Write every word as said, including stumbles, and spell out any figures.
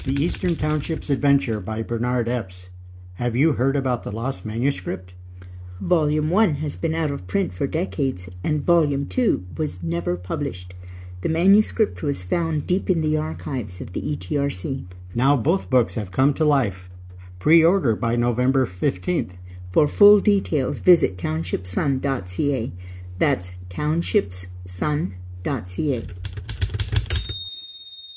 The Eastern Townships Adventure by Bernard Epps. Have you heard about the lost manuscript? Volume one has been out of print for decades, and Volume two was never published. The manuscript was found deep in the archives of the E T R C. Now both books have come to life. Pre-order by November fifteenth. For full details, visit township sun dot c a. That's townshipssun dot c a.